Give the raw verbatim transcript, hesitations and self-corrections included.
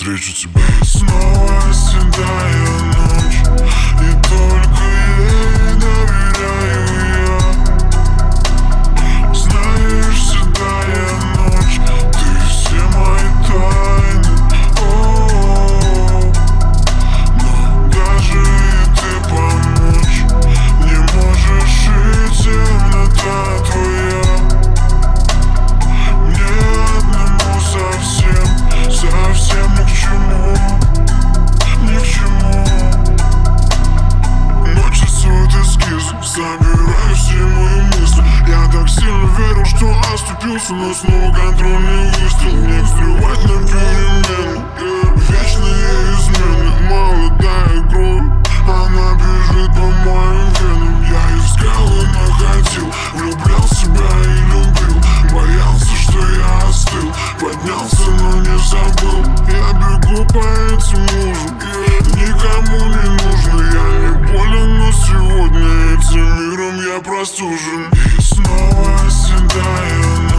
встречу тебя. Снова седая ночь, и только ей доверяю я. Знаешь, седая ночь, ты все мои тайны. О-о-о. Но даже и ты помочь не можешь, и темнота твоя мне одному совсем, совсем ни к чему, ни к чему. Ночь рисует эскизы, собираю все мои мысли. Я так сильно верю, что оступился, но снова контрольный выстрел. Мне взрывать на перемену, вечные измены. Молодая кровь, она бежит по моим венам. Я искал и находил, влюблял себя и любил. Боялся, что я остыл, поднялся, но не забыл. Я бегу по этим лужам, никому не нужно. Я не болен, но сегодня этим миром я простужен. И снова седая